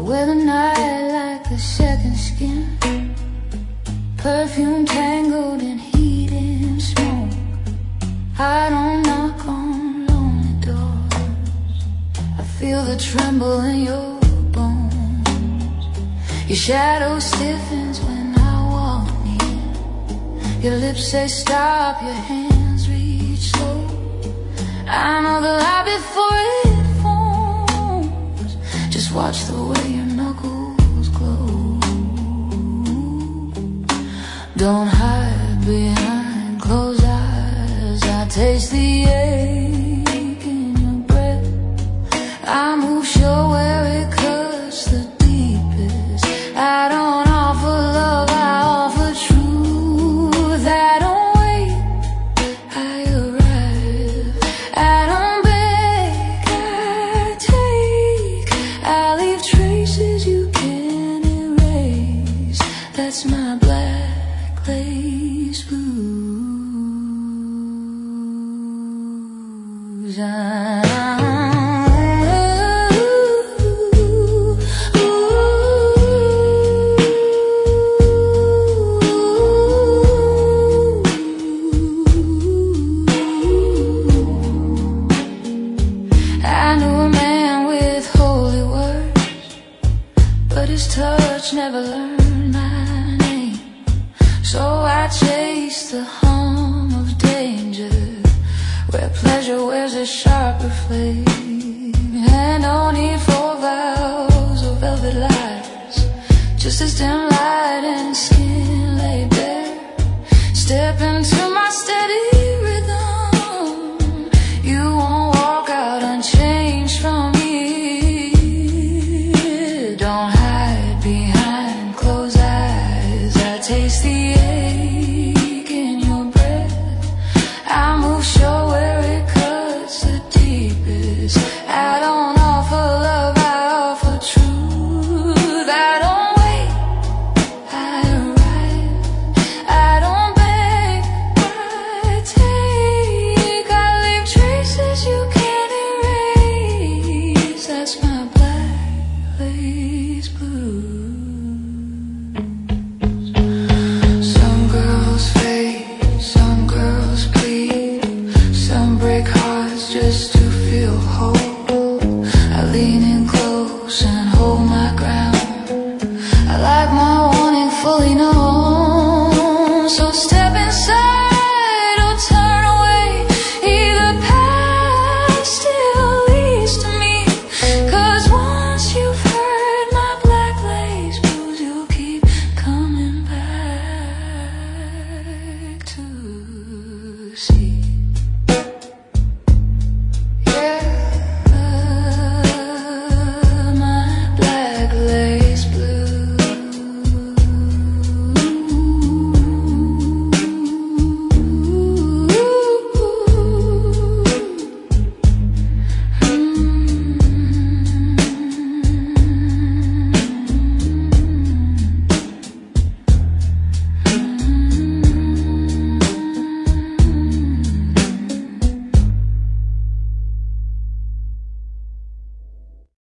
wear the night like a second skin. Perfume tangled in heat and smoke. I don't knock on lonely doors. I feel the tremble in your bones. Your shadow stiffens when I walk near. Your lips say stop, your hands reach slow. I know the lie before it forms. Just watch the way your knuckles glow. Don't hide behind closed eyes. I taste the ache in your breath. I move sure where it cuts the deepest. I don't offer love, I offer truth. I don't wait, I arrive. I don't beg, I take. I leave traces you can't erase. That's my black lace blues. I knew a man with holy words, but his touch never learned my name. So I chased the hum of danger, where pleasure wears a sharper flame. And no need for vows or velvet lies, just as dim light and skin laid bare. Step into my steady rhythm. You won't walk out unchanged from here. Don't hide behind closed eyes. I taste the ache in your breath. I move sure where it cuts the deepest. I don't offer love, I offer truth. I don't wait, I arrive. I don't beg, I take. I leave traces you can't erase. That's my